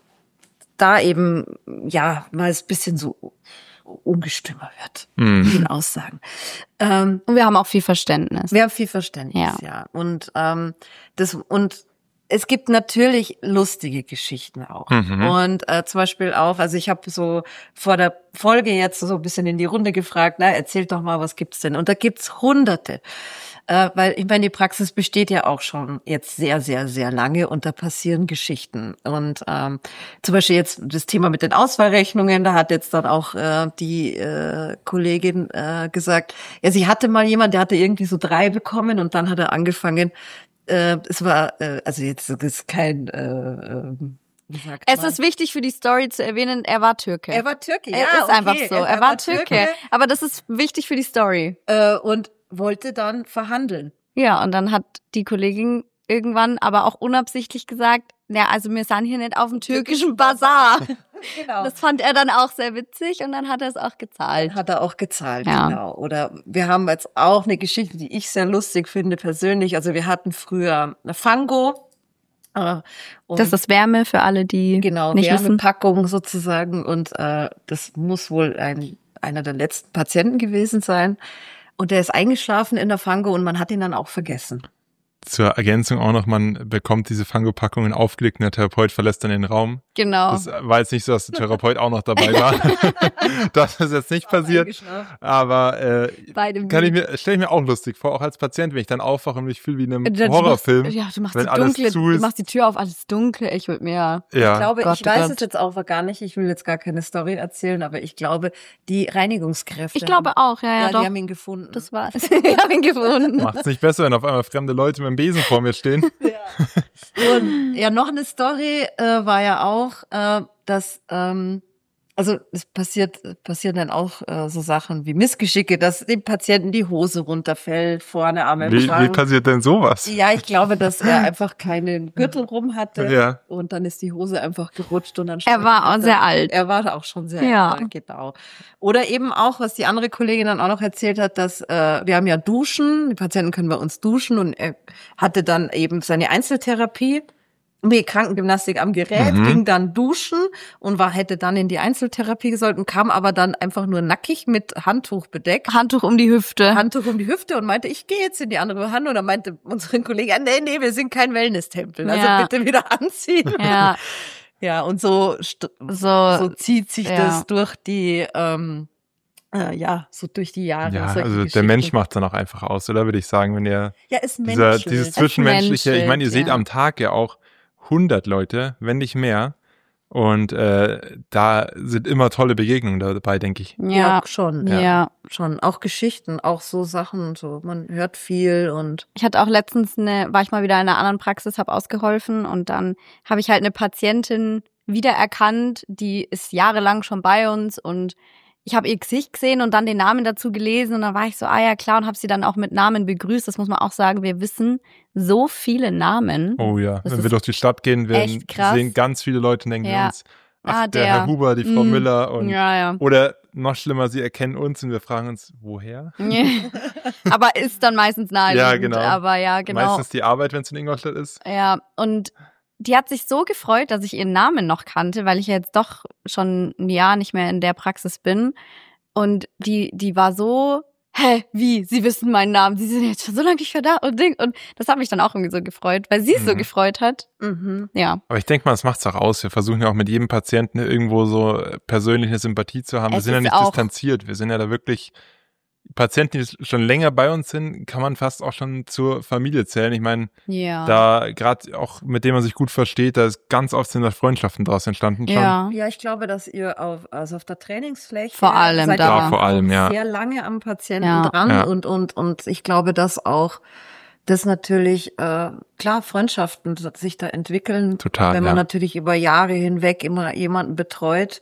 da eben, ja, mal ein bisschen so ungestümer wird, Hm. in Aussagen. Ähm, Und wir haben auch viel Verständnis. wir haben viel Verständnis, Ja. ja. Und ähm, das und es gibt natürlich lustige Geschichten auch. Mhm. Und äh, zum Beispiel auch, also ich habe so vor der Folge jetzt so ein bisschen in die Runde gefragt, na, erzählt doch mal, was gibt's denn? Und da gibt's Hunderte. Äh, weil ich meine, die Praxis besteht ja auch schon jetzt sehr, sehr, sehr lange und da passieren Geschichten. Und ähm, zum Beispiel jetzt das Thema mit den Auswahlrechnungen, da hat jetzt dann auch äh, die äh, Kollegin äh, gesagt, ja, sie hatte mal jemand, der hatte irgendwie so drei bekommen und dann hat er angefangen, äh, es war, äh, also jetzt das ist kein, äh, äh, wie sagt Es man? ist wichtig für die Story zu erwähnen, er war Türke. Er war Türke, Er ja, ist okay. einfach so. Er, war Türke. Aber das ist wichtig für die Story. Äh, und wollte dann verhandeln. Ja, und dann hat die Kollegin irgendwann aber auch unabsichtlich gesagt, ja, also wir sind hier nicht auf dem türkischen Bazar. Genau. Das fand er dann auch sehr witzig und dann hat er es auch gezahlt. Hat er auch gezahlt, Ja. genau. Oder wir haben jetzt auch eine Geschichte, die ich sehr lustig finde persönlich. Also wir hatten früher eine Fango. Äh, und Das ist Wärme für alle, die genau, nicht wissen. Wärmepackung sozusagen. Und äh, das muss wohl ein einer der letzten Patienten gewesen sein. Und der ist eingeschlafen in der Fango und man hat ihn dann auch vergessen. Zur Ergänzung auch noch, man bekommt diese Fango-Packungen aufgelegt und der Therapeut verlässt dann den Raum. Genau. Das war jetzt nicht so, dass der Therapeut auch noch dabei war. Das ist jetzt nicht passiert. Eingeschlafen. Aber äh, Beide kann ich mir, stelle ich mir auch lustig vor, auch als Patient, wenn ich dann aufwache und mich fühle wie in einem Du Horrorfilm. Machst, ja, du machst wenn die alles dunkle, zu du ist. machst die Tür auf, alles dunkel. Ich würde mir Ja. Ich glaube, Gott, ich oh weiß Gott. es jetzt auch gar nicht, ich will jetzt gar keine Story erzählen, aber ich glaube, die Reinigungskräfte Ich glaube haben, auch, ja, ja, ja, doch. die haben ihn gefunden. Das war's. Ich habe ihn gefunden. Macht's nicht besser, wenn auf einmal fremde Leute mit dem Besen vor mir stehen. Und ja, noch eine Story äh, war ja auch, äh, dass ähm, also es passiert passieren dann auch äh, so Sachen wie Missgeschicke, dass dem Patienten die Hose runterfällt vorne am Wie, wie Empfang. passiert denn sowas? Ja, ich glaube, dass er einfach keinen Gürtel rum hatte Ja. und dann ist die Hose einfach gerutscht und dann Er war auch sehr alt. Er war auch schon sehr Ja. alt, genau. Oder eben auch, was die andere Kollegin dann auch noch erzählt hat, dass äh, wir haben ja Duschen, die Patienten können bei uns duschen und er hatte dann eben seine Einzeltherapie. Nee, Krankengymnastik am Gerät, Mhm. ging dann duschen und war, hätte dann in die Einzeltherapie gesollt und kam aber dann einfach nur nackig mit Handtuch bedeckt. Handtuch um die Hüfte. Handtuch um die Hüfte und meinte, ich gehe jetzt in die andere Hand. Und dann meinte unsere Kollegin, ah, nee, nee, wir sind kein Wellness-Tempel. Also Ja. bitte wieder anziehen. Ja, Ja, und so, st- so, so zieht sich ja. das durch die, ähm, äh, ja, so durch die Jahre. Ja, solche also der Geschichten. Mensch macht dann auch einfach aus, oder würde ich sagen, wenn ihr Ja, ist dieser, menschlich. dieses Zwischenmenschliche, ich meine, ihr menschelt, seht ja. am Tag ja auch hundert Leute, wenn nicht mehr. Und äh, da sind immer tolle Begegnungen dabei, denke ich. Ja, schon. ja. ja. Schon. Auch Geschichten, auch so Sachen, so man hört viel und. Ich hatte auch letztens eine, war ich mal wieder in einer anderen Praxis, habe ausgeholfen und dann habe ich halt eine Patientin wiedererkannt, die ist jahrelang schon bei uns und ich habe ihr Gesicht gesehen und dann den Namen dazu gelesen und dann war ich so, ah ja klar, und habe sie dann auch mit Namen begrüßt. Das muss man auch sagen, wir wissen so viele Namen. Oh ja, das wenn wir durch die Stadt gehen, wir sehen ganz viele Leute und denken ja. wir uns, ach, ah, der, der Herr Huber, die Frau mm. Müller und ja, ja. oder noch schlimmer, sie erkennen uns und wir fragen uns, woher? Aber ist dann meistens naheliegend. Ja, genau. Aber ja, genau. Meistens die Arbeit, wenn es in Ingolstadt ist. Ja, und die hat sich so gefreut, dass ich ihren Namen noch kannte, weil ich ja jetzt doch schon ein Jahr nicht mehr in der Praxis bin. Und die, die war so, hä, wie, Sie wissen meinen Namen, Sie sind jetzt schon so lange nicht mehr da und Ding. Und das hat mich dann auch irgendwie so gefreut, weil sie es mhm. so gefreut hat. Mhm. Ja. Aber ich denke mal, das macht's auch aus. Wir versuchen ja auch mit jedem Patienten irgendwo so persönliche Sympathie zu haben. Wir Es sind ja nicht auch distanziert. Wir sind ja da wirklich Patienten, die schon länger bei uns sind, kann man fast auch schon zur Familie zählen. Ich meine, ja. da gerade auch mit dem man sich gut versteht, da ist ganz oft sind da Freundschaften draus entstanden schon. Ja, ja ich glaube, dass ihr auf, also auf der Trainingsfläche vor allem seid da ja, vor allem, ja. sehr lange am Patienten ja. dran ja. und und und ich glaube, dass auch das natürlich, äh, klar, Freundschaften sich da entwickeln, Total, wenn man ja. natürlich über Jahre hinweg immer jemanden betreut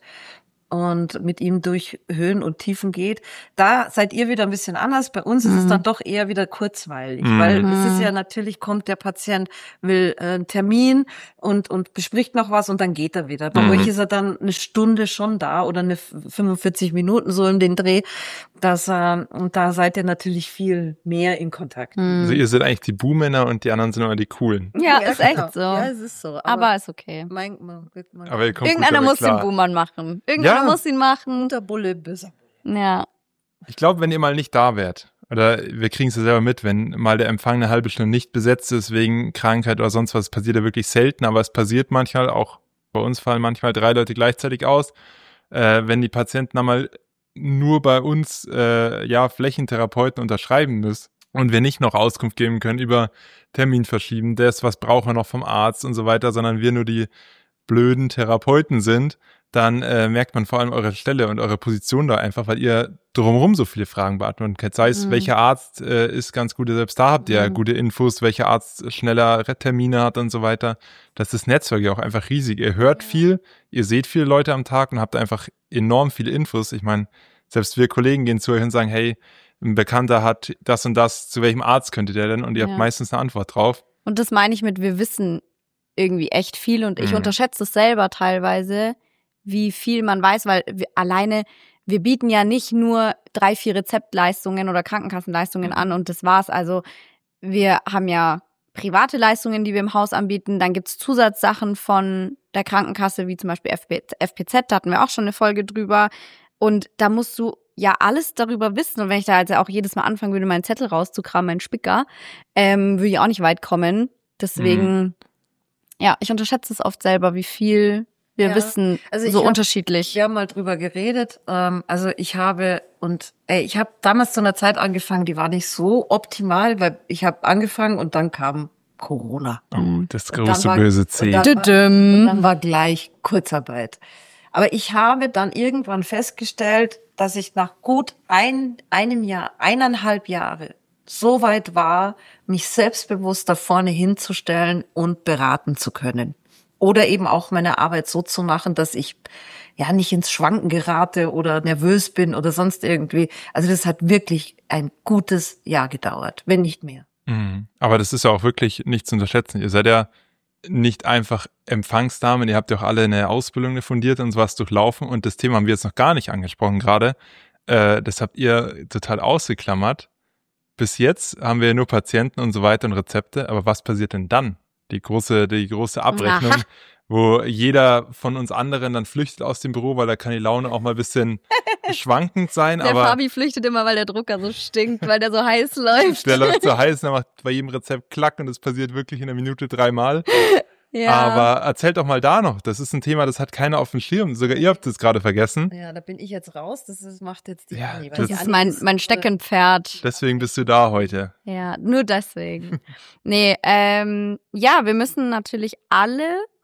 und mit ihm durch Höhen und Tiefen geht. Da seid ihr wieder ein bisschen anders. Bei uns mhm. ist es dann doch eher wieder kurzweilig, mhm. weil es ist ja natürlich, kommt der Patient, will äh, einen Termin und und bespricht noch was und dann geht er wieder. Bei mhm. euch ist er dann eine Stunde schon da oder eine fünfundvierzig Minuten so in den Dreh. Das, äh, und da seid ihr natürlich viel mehr in Kontakt. Mhm. Also ihr seid eigentlich die Buhmänner und die anderen sind immer die Coolen. Ja, ist echt so. Ja, es ist so. Aber, aber ist okay. Mein, man, man, aber ihr kommt Irgendeiner gut muss klar. den Buhmann machen. Irgendeiner Ja. muss ihn machen. Der Bulle böse. Ja. Ich glaube, wenn ihr mal nicht da wärt, oder wir kriegen es ja selber mit, wenn mal der Empfang eine halbe Stunde nicht besetzt ist wegen Krankheit oder sonst was, passiert ja wirklich selten, aber es passiert manchmal, auch bei uns fallen manchmal drei Leute gleichzeitig aus, äh, wenn die Patienten einmal nur bei uns äh, ja Flächentherapeuten unterschreiben müssen und wir nicht noch Auskunft geben können über Termin verschieben, das, was brauchen wir noch vom Arzt und so weiter, sondern wir nur die blöden Therapeuten sind, dann äh, merkt man vor allem eure Stelle und eure Position da einfach, weil ihr drumherum so viele Fragen beantworten könnt. Sei es, mhm. welcher Arzt äh, ist ganz gut, selbst da habt ihr mhm. gute Infos, welcher Arzt schneller Termine hat und so weiter. Das ist Netzwerk ja auch einfach riesig. Ihr hört viel, ihr seht viele Leute am Tag und habt einfach enorm viele Infos. Ich meine, selbst wir Kollegen gehen zu euch und sagen, hey, ein Bekannter hat das und das, zu welchem Arzt könnte der denn? Und ihr ja. habt meistens eine Antwort drauf. Und das meine ich mit, wir wissen irgendwie echt viel und ich mhm. unterschätze es selber teilweise, wie viel man weiß, weil wir alleine, wir bieten ja nicht nur drei, vier Rezeptleistungen oder Krankenkassenleistungen an und das war's. Also wir haben ja private Leistungen, die wir im Haus anbieten. Dann gibt's Zusatzsachen von der Krankenkasse, wie zum Beispiel F P Z, da hatten wir auch schon eine Folge drüber. Und da musst du ja alles darüber wissen. Und wenn ich da also auch jedes Mal anfangen würde, meinen Zettel rauszukramen, meinen Spicker, ähm, würde ich auch nicht weit kommen. Deswegen, mhm. ja, ich unterschätze es oft selber, wie viel wir ja. wissen, also so hab, unterschiedlich. Wir haben mal drüber geredet. Ähm, also ich habe und ey, ich habe damals zu einer Zeit angefangen, die war nicht so optimal, weil ich habe angefangen und dann kam Corona. Oh, das große war, böse C. Und dann, war, und dann war gleich Kurzarbeit. Aber ich habe dann irgendwann festgestellt, dass ich nach gut ein, einem Jahr, eineinhalb Jahre so weit war, mich selbstbewusst da vorne hinzustellen und beraten zu können. Oder eben auch meine Arbeit so zu machen, dass ich ja nicht ins Schwanken gerate oder nervös bin oder sonst irgendwie. Also das hat wirklich ein gutes Jahr gedauert, wenn nicht mehr. Mhm. Aber das ist ja auch wirklich nicht zu unterschätzen. Ihr seid ja nicht einfach Empfangsdamen, ihr habt ja auch alle eine Ausbildung fundiert und sowas durchlaufen und das Thema haben wir jetzt noch gar nicht angesprochen gerade. Äh, das habt ihr total ausgeklammert. Bis jetzt haben wir nur Patienten und so weiter und Rezepte, aber was passiert denn dann? Die große, die große Abrechnung, aha, wo jeder von uns anderen dann flüchtet aus dem Büro, weil da kann die Laune auch mal ein bisschen schwankend sein. Der aber Fabi flüchtet immer, weil der Drucker so stinkt, weil der so heiß läuft. Der läuft so heiß, der macht bei jedem Rezept Klack und das passiert wirklich in einer Minute dreimal. Ja. Aber erzählt doch mal da noch. Das ist ein Thema, das hat keiner auf dem Schirm. Sogar ihr habt es gerade vergessen. Ja, da bin ich jetzt raus. Das ist, macht jetzt die ja, Anni. Das ist mein, mein Steckenpferd. Deswegen bist du da heute. Ja, nur deswegen. nee, ähm, ja, wir müssen natürlich alle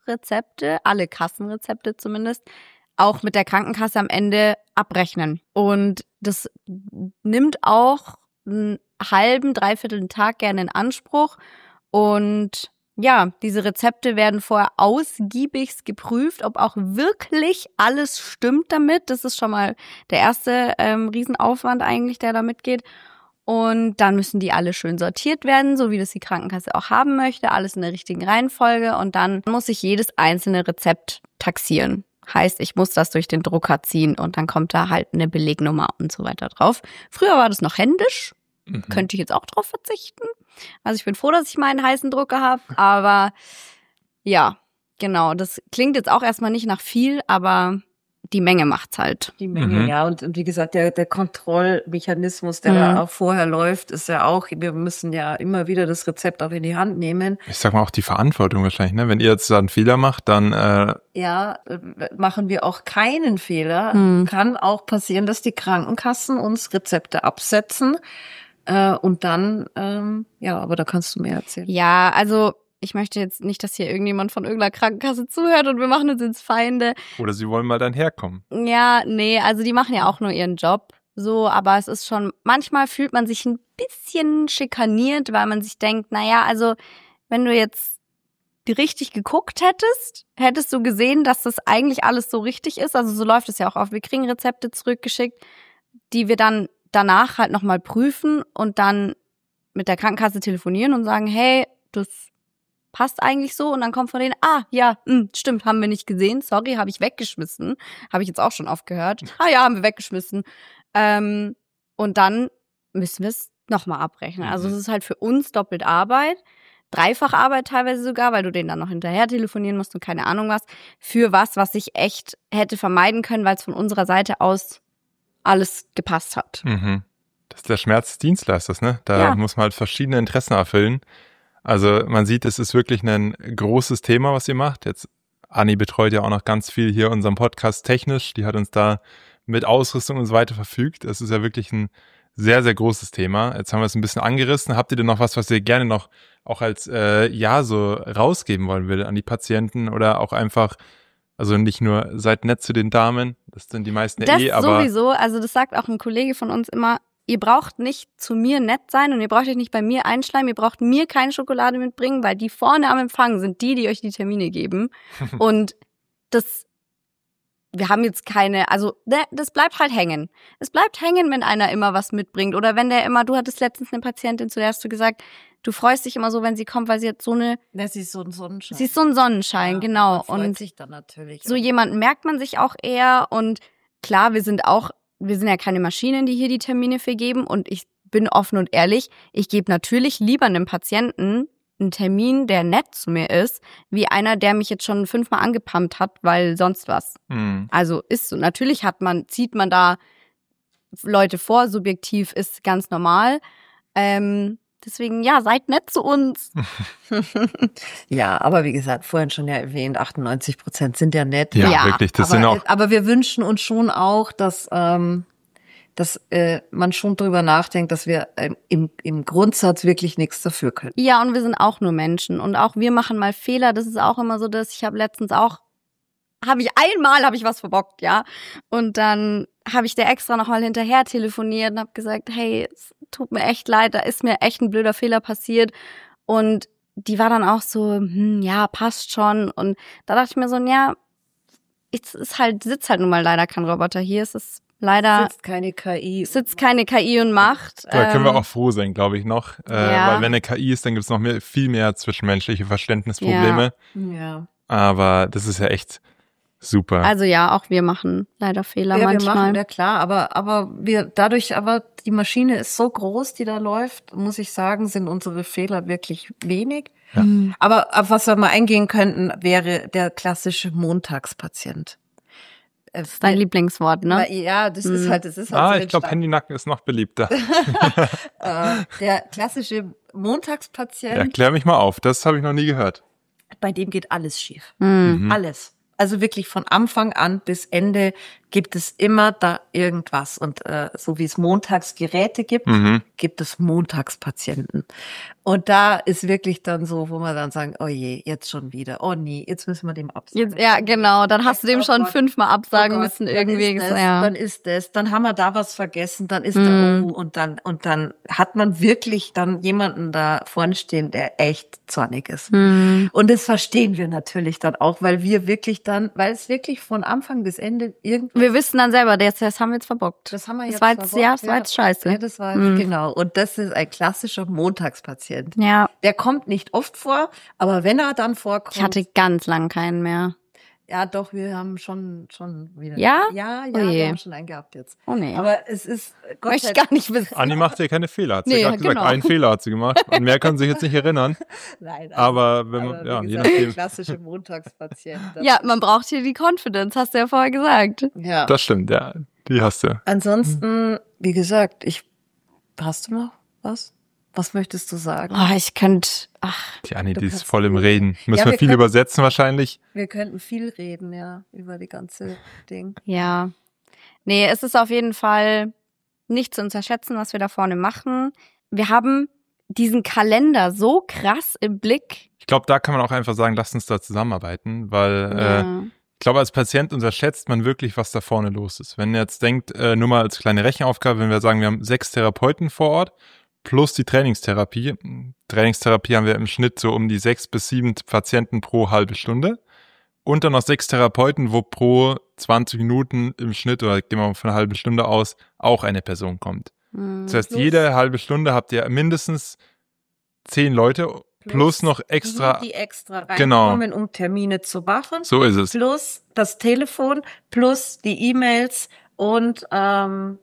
Rezepte, alle Kassenrezepte zumindest, auch mit der Krankenkasse am Ende abrechnen. Und das nimmt auch einen halben, dreiviertel Tag gerne in Anspruch. Und ja, diese Rezepte werden vorher ausgiebigst geprüft, ob auch wirklich alles stimmt damit. Das ist schon mal der erste ähm, Riesenaufwand eigentlich, der da mitgeht. Und dann müssen die alle schön sortiert werden, so wie das die Krankenkasse auch haben möchte. Alles in der richtigen Reihenfolge. Und dann muss ich jedes einzelne Rezept taxieren. Heißt, ich muss das durch den Drucker ziehen und dann kommt da halt eine Belegnummer und so weiter drauf. Früher war das noch händisch. Mhm. Könnte ich jetzt auch drauf verzichten. Also ich bin froh, dass ich meinen heißen Drucker habe. Aber ja, genau. Das klingt jetzt auch erstmal nicht nach viel, aber die Menge macht's halt. Die Menge, mhm. ja. Und, und wie gesagt, der, der Kontrollmechanismus, der mhm. da auch vorher läuft, ist ja auch, wir müssen ja immer wieder das Rezept auch in die Hand nehmen. Ich sag mal auch die Verantwortung wahrscheinlich, ne? Wenn ihr jetzt da einen Fehler macht, dann äh ja, machen wir auch keinen Fehler. Mhm. Kann auch passieren, dass die Krankenkassen uns Rezepte absetzen. Äh, und dann, ähm, ja, aber da kannst du mehr erzählen. Ja, also ich möchte jetzt nicht, dass hier irgendjemand von irgendeiner Krankenkasse zuhört und wir machen uns ins Feinde. Oder sie wollen mal dann herkommen. Ja, nee, also die machen ja auch nur ihren Job. So, aber es ist schon, manchmal fühlt man sich ein bisschen schikaniert, weil man sich denkt, naja, also wenn du jetzt richtig geguckt hättest, hättest du gesehen, dass das eigentlich alles so richtig ist. Also so läuft es ja auch oft. Wir kriegen Rezepte zurückgeschickt, die wir dann danach halt nochmal prüfen und dann mit der Krankenkasse telefonieren und sagen, hey, das passt eigentlich so. Und dann kommt von denen, ah, ja, mh, stimmt, haben wir nicht gesehen. Sorry, habe ich weggeschmissen. Habe ich jetzt auch schon oft gehört. Ah ja, haben wir weggeschmissen. Ähm, und dann müssen wir es nochmal abrechnen. Also es ist halt für uns doppelt Arbeit. Dreifach Arbeit teilweise sogar, weil du den dann noch hinterher telefonieren musst und keine Ahnung was. Für was, was ich echt hätte vermeiden können, weil es von unserer Seite aus alles gepasst hat. Mhm. Das ist der Schmerz des Dienstleisters, ne? Da Ja. muss man halt verschiedene Interessen erfüllen. Also man sieht, es ist wirklich ein großes Thema, was ihr macht. Jetzt, Anni betreut ja auch noch ganz viel hier unseren Podcast technisch. Die hat uns da mit Ausrüstung und so weiter verfügt. Das ist ja wirklich ein sehr, sehr großes Thema. Jetzt haben wir es ein bisschen angerissen. Habt ihr denn noch was, was ihr gerne noch auch als äh, ja so rausgeben wollen würdet an die Patienten oder auch einfach, also nicht nur seid nett zu den Damen, das sind die meisten ja Das eh, aber sowieso, also das sagt auch ein Kollege von uns immer, ihr braucht nicht zu mir nett sein und ihr braucht euch nicht bei mir einschleimen, ihr braucht mir keine Schokolade mitbringen, weil die vorne am Empfang sind die, die euch die Termine geben. Und das, wir haben jetzt keine, also ne, das bleibt halt hängen. Es bleibt hängen, wenn einer immer was mitbringt oder wenn der immer, du hattest letztens eine Patientin, zu der hast du gesagt, du freust dich immer so, wenn sie kommt, weil sie hat so eine, Ja, sie ist so ein Sonnenschein. sie ist so ein Sonnenschein, Ja, genau. man freut Und sich dann natürlich. so jemanden merkt man sich auch eher und klar, wir sind auch, wir sind ja keine Maschinen, die hier die Termine vergeben und ich bin offen und ehrlich, ich gebe natürlich lieber einem Patienten einen Termin, der nett zu mir ist, wie einer, der mich jetzt schon fünfmal angepumpt hat, weil sonst was. Mhm. Also ist so. Natürlich hat man, zieht man da Leute vor, subjektiv ist ganz normal. Ähm, deswegen, ja, seid nett zu uns. Ja, aber wie gesagt, vorhin schon ja erwähnt, achtundneunzig Prozent sind ja nett. Ja, Ja, wirklich, das aber, sind auch, aber wir wünschen uns schon auch, dass, ähm, dass äh, man schon drüber nachdenkt, dass wir ähm, im, im Grundsatz wirklich nichts dafür können. Ja, und wir sind auch nur Menschen und auch wir machen mal Fehler. Das ist auch immer so, dass ich habe letztens auch, habe ich einmal, habe ich was verbockt, ja. Und dann habe ich der extra nochmal hinterher telefoniert und habe gesagt, hey, es tut mir echt leid, da ist mir echt ein blöder Fehler passiert. Und die war dann auch so, hm, ja, passt schon. Und da dachte ich mir so, ja, es ist halt, sitzt halt nun mal leider kein Roboter hier. Es ist leider, Sitzt keine K I. sitzt keine K I und macht. da können wir ähm, auch froh sein, glaube ich noch. Äh, ja. Weil wenn eine K I ist, dann gibt es noch mehr, viel mehr zwischenmenschliche Verständnisprobleme. Ja. Aber das ist ja echt super. Also ja, auch wir machen leider Fehler Ja, wir manchmal. machen, ja klar, aber, aber wir, dadurch, aber die Maschine ist so groß, die da läuft, muss ich sagen, sind unsere Fehler wirklich wenig. Ja. Mhm. Aber auf was wir mal eingehen könnten, wäre der klassische Montagspatient. Äh, Dein Lieblingswort, ne? weil- Ja, das ist Mhm. halt, das ist halt ah, so ich glaube, entstanden. Handynacken ist noch beliebter. äh, der klassische Montagspatient, Erklär mich mal auf, das habe ich noch nie gehört. bei dem geht alles schief. Mhm. Mhm. Alles. Also wirklich von Anfang an bis Ende gibt es immer da irgendwas. Und äh, so wie es montags Geräte gibt, Mhm. gibt es Montagspatienten. Und da ist wirklich dann so, wo man dann sagen, oh je, jetzt schon wieder. Oh nee, jetzt müssen wir dem absagen. Jetzt, ja, genau. Dann hast du dem Oh schon Gott. fünfmal absagen Oh Gott, müssen dann irgendwie. Ist das, ja. Dann ist das, dann haben wir da was vergessen, dann ist Mhm. da, oh, und dann, und dann hat man wirklich dann jemanden da vorne stehen, der echt zornig ist. Hm. Und das verstehen wir natürlich dann auch, weil wir wirklich dann, weil es wirklich von Anfang bis Ende irgendwie. Wir wissen dann selber, das, das haben wir jetzt verbockt. Das haben wir Das jetzt war jetzt, verbockt, ja, das war jetzt scheiße. Ja, das war, Mhm. genau. Und das ist ein klassischer Montagspatient. Ja, Der kommt nicht oft vor, aber wenn er dann vorkommt. ich hatte ganz lang keinen mehr. Ja, doch, wir haben schon, schon wieder. Ja? Ja, ja, Oh je. wir haben schon einen gehabt jetzt. Oh nee. Aber es ist, Gott Möchte sei ich gar nicht wissen. Anni macht ja keine Fehler, hat sie Nee, ja gerade gesagt. genau. Einen Fehler hat sie gemacht. Und mehr kann sie sich jetzt nicht erinnern. Nein, also, Aber wenn man, aber ja, wie je gesagt, der nachdem. klassische Montagspatient. Das Ja, ist- man braucht hier die Confidence, hast du ja vorher gesagt. ja. Das stimmt, ja. Die hast du. Ansonsten, wie gesagt, ich, hast du noch was? Was möchtest du sagen? Oh, ich könnte, ach, Die Anni, Du die ist kannst- voll im Reden. Müssen Ja, wir wir viel können- übersetzen wahrscheinlich. Wir könnten viel reden, ja, über die ganze Ding. ja. Nee, es ist auf jeden Fall nicht zu unterschätzen, was wir da vorne machen. Wir haben diesen Kalender so krass im Blick. Ich glaube, da kann man auch einfach sagen, lasst uns da zusammenarbeiten, weil äh, Ja. ich glaube, als Patient unterschätzt man wirklich, was da vorne los ist. Wenn ihr jetzt denkt, äh, nur mal als kleine Rechenaufgabe, wenn wir sagen, wir haben sechs Therapeuten vor Ort plus die Trainingstherapie. Trainingstherapie haben wir im Schnitt so um die sechs bis sieben Patienten pro halbe Stunde. Und dann noch sechs Therapeuten, wo pro zwanzig Minuten im Schnitt, oder gehen wir mal von einer halben Stunde aus, auch eine Person kommt. Hm. Das heißt, Plus- jede halbe Stunde habt ihr mindestens zehn Leute plus, noch extra. Die, die extra Genau. reinkommen, um Termine zu machen. So ist es. Plus das Telefon, plus die E-Mails und ähm,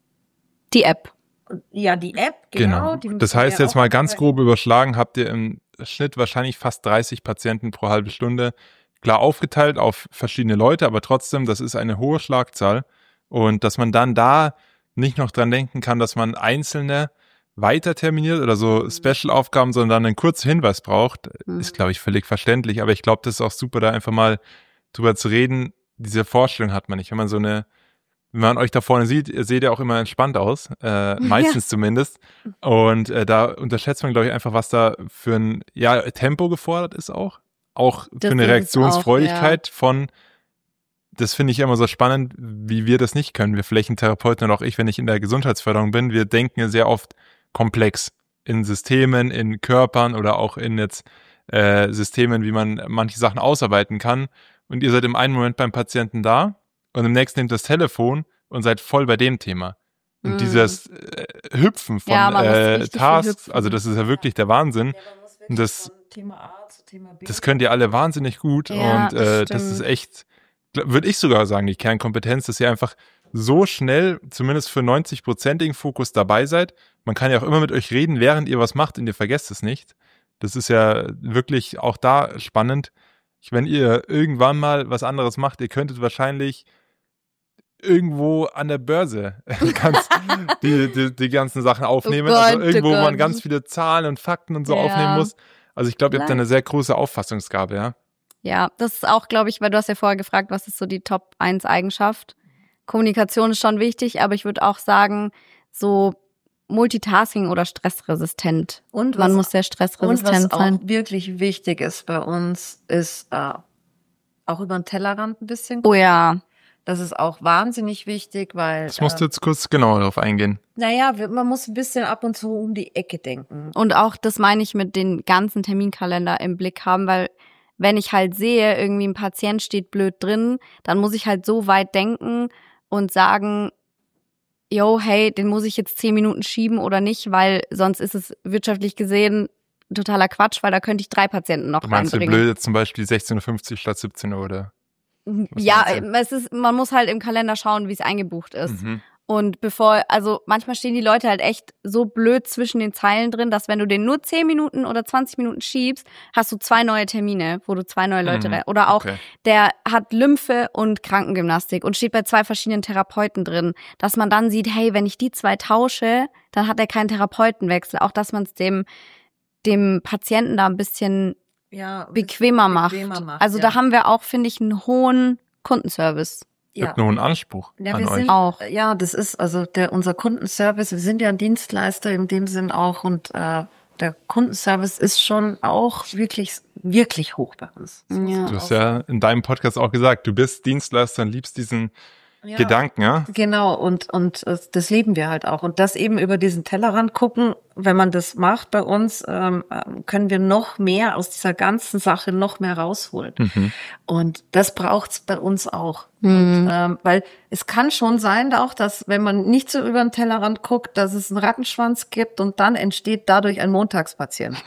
Die App. ja, die App, genau. Genau. die müssen Das wir heißt ja jetzt auch mal ganz dabei- grob überschlagen, habt ihr im Schnitt wahrscheinlich fast dreißig Patienten pro halbe Stunde. Klar aufgeteilt auf verschiedene Leute, aber trotzdem, das ist eine hohe Schlagzahl. Und dass man dann da nicht noch dran denken kann, dass man einzelne weiter terminiert oder so Special-Aufgaben, sondern einen kurzen Hinweis braucht, Mhm. ist, glaube ich, völlig verständlich. Aber ich glaube, das ist auch super, da einfach mal drüber zu reden. Diese Vorstellung hat man nicht. Wenn man so eine, wenn man euch da vorne sieht, ihr seht ja auch immer entspannt aus, äh, meistens zumindest. Und äh, da unterschätzt man, glaube ich, einfach, was da für ein ja, Tempo gefordert ist auch. Auch Das für eine ist es Reaktionsfreudigkeit von, das finde ich immer so spannend, wie wir das nicht können. Wir Flächentherapeuten und auch ich, wenn ich in der Gesundheitsförderung bin, wir denken ja sehr oft komplex in Systemen, in Körpern oder auch in jetzt äh, Systemen, wie man manche Sachen ausarbeiten kann. Und ihr seid im einen Moment beim Patienten da und im nächsten nehmt das Telefon und seid voll bei dem Thema. Und Mhm. dieses äh, Hüpfen von Ja, man muss äh, richtig viel Tasks, hüpfen. also das ist ja wirklich der Wahnsinn. Ja, man muss wirklich Und das- von Thema A zu Thema B. Das könnt ihr alle wahnsinnig gut Ja, und äh, das das ist stimmt. echt, würde ich sogar sagen, die Kernkompetenz, dass ihr einfach so schnell, zumindest für neunzig-prozentigen Fokus dabei seid. Man kann ja auch immer mit euch reden, während ihr was macht und ihr vergesst es nicht. Das ist ja wirklich auch da spannend. Ich, wenn ihr irgendwann mal was anderes macht, ihr könntet wahrscheinlich irgendwo an der Börse ganz, die, die, die ganzen Sachen aufnehmen. Oh Gott, also oh irgendwo, wo man Gott. ganz viele Zahlen und Fakten und so Ja. aufnehmen muss. Also ich glaube, ihr habt da Vielleicht. eine sehr große Auffassungsgabe, ja. Ja, das ist auch, glaube ich, weil du hast ja vorher gefragt, was ist so die Top eins Eigenschaft? Kommunikation ist schon wichtig, aber ich würde auch sagen, so Multitasking oder stressresistent. Und Man was- muss sehr Und stressresistent was sein. auch wirklich wichtig ist bei uns, ist äh, auch über den Tellerrand ein bisschen. Oh ja. Das ist auch wahnsinnig wichtig, weil Das musst du äh, jetzt kurz genauer darauf eingehen. naja, wir- man muss ein bisschen ab und zu um die Ecke denken. Und auch das meine ich mit den ganzen Terminkalender im Blick haben, weil wenn ich halt sehe, irgendwie ein Patient steht blöd drin, dann muss ich halt so weit denken und sagen, yo, hey, den muss ich jetzt zehn Minuten schieben oder nicht, weil sonst ist es wirtschaftlich gesehen totaler Quatsch, weil da könnte ich drei Patienten noch Du meinst, wie reinbringen. blöd jetzt zum Beispiel sechzehn Uhr fünfzig statt siebzehn Uhr, oder? Ja, meinst es ist, man muss halt im Kalender schauen, wie es eingebucht ist. Mhm. Und bevor, also manchmal stehen die Leute halt echt so blöd zwischen den Zeilen drin, dass wenn du den nur zehn Minuten oder zwanzig Minuten schiebst, hast du zwei neue Termine, wo du zwei neue Leute Mhm. rein. Oder auch, Okay. der hat Lymphe und Krankengymnastik und steht bei zwei verschiedenen Therapeuten drin, dass man dann sieht, hey, wenn ich die zwei tausche, dann hat er keinen Therapeutenwechsel. Auch, dass man es dem, dem Patienten da ein bisschen Ja, bequemer macht. bequemer macht, Also ja. da haben wir auch, finde ich, einen hohen Kundenservice. Ihr habt einen hohen Anspruch Ja, an wir euch. sind Auch. Ja, das ist also der unser Kundenservice. Wir sind ja ein Dienstleister in dem Sinn auch und äh, der Kundenservice ist schon auch wirklich wirklich hoch bei uns. Ja. Du hast ja in deinem Podcast auch gesagt, du bist Dienstleister und liebst diesen Ja. Gedanken, ja? Genau, und und äh, das leben wir halt auch. Und das eben über diesen Tellerrand gucken, wenn man das macht bei uns, ähm, äh, können wir noch mehr aus dieser ganzen Sache noch mehr rausholen. Mhm. Und das braucht's bei uns auch. Mhm. Und, ähm, weil es kann schon sein auch, dass wenn man nicht so über den Tellerrand guckt, dass es einen Rattenschwanz gibt und dann entsteht dadurch ein Montagspatient.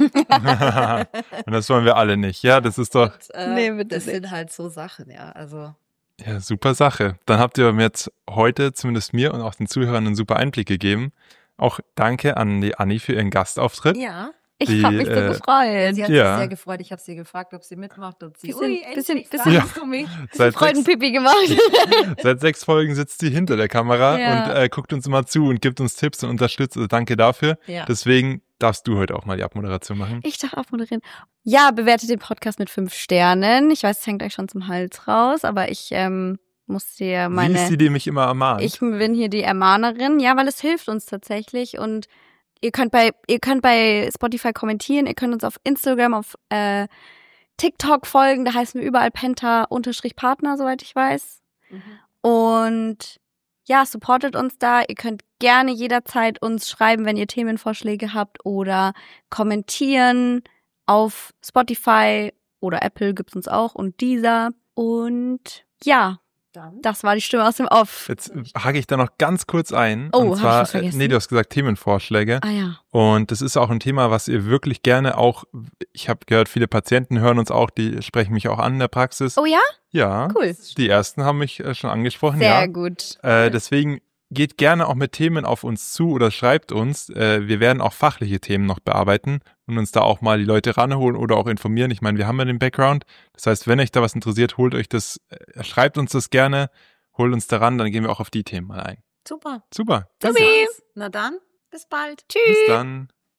Und das wollen wir alle nicht. Ja, das ist doch Äh, Nee, bitte das nicht. sind halt so Sachen, ja. Also ja, super Sache. Dann habt ihr mir jetzt heute, zumindest mir und auch den Zuhörern, einen super Einblick gegeben. Auch danke an die Anni für ihren Gastauftritt. ja. Ich Die, habe mich so äh, gefreut. Sie hat Ja. sich sehr gefreut. Ich habe sie gefragt, ob sie mitmacht und sie, Bisschen- ui, bisschen- endlich bisschen- fragst du mich. Seit sechs, Freudenpipi gemacht. seit sechs Folgen sitzt sie hinter der Kamera Ja. und äh, guckt uns immer zu und gibt uns Tipps und unterstützt. Also danke dafür. Ja. Deswegen darfst du heute auch mal die Abmoderation machen. Ich darf abmoderieren. Ja, bewertet den Podcast mit fünf Sternen. Ich weiß, es hängt euch schon zum Hals raus, aber ich ähm, muss dir Sie meine... ist die, die mich immer ermahnt. Ich bin hier die Ermahnerin, ja, weil es hilft uns tatsächlich und ihr könnt bei ihr könnt bei Spotify kommentieren, ihr könnt uns auf Instagram, auf äh, TikTok folgen, da heißen wir überall Penta-Partner, soweit ich weiß. Und ja, supportet uns da. Ihr könnt gerne jederzeit uns schreiben, wenn ihr Themenvorschläge habt oder kommentieren auf Spotify oder Apple gibt's uns auch und Deezer. Und ja, Dann. das war die Stimme aus dem Off. Jetzt hake ich da noch ganz kurz ein. Oh, und hab ich zwar, was vergessen? nee, du hast gesagt Themenvorschläge. Ah ja. Und das ist auch ein Thema, was ihr wirklich gerne auch, ich habe gehört, viele Patienten hören uns auch, die sprechen mich auch an in der Praxis. Oh ja? Ja, Cool. die ersten haben mich äh, schon angesprochen, Sehr ja. gut. Äh, deswegen geht gerne auch mit Themen auf uns zu oder schreibt uns. Äh, wir werden auch fachliche Themen noch bearbeiten und uns da auch mal die Leute ranholen oder auch informieren. Ich meine, wir haben ja den Background. Das heißt, wenn euch da was interessiert, holt euch das, äh, schreibt uns das gerne, holt uns daran, dann gehen wir auch auf die Themen mal ein. Super. Super. Das Supi. war's. Na dann, bis bald. Tschüss. Bis dann.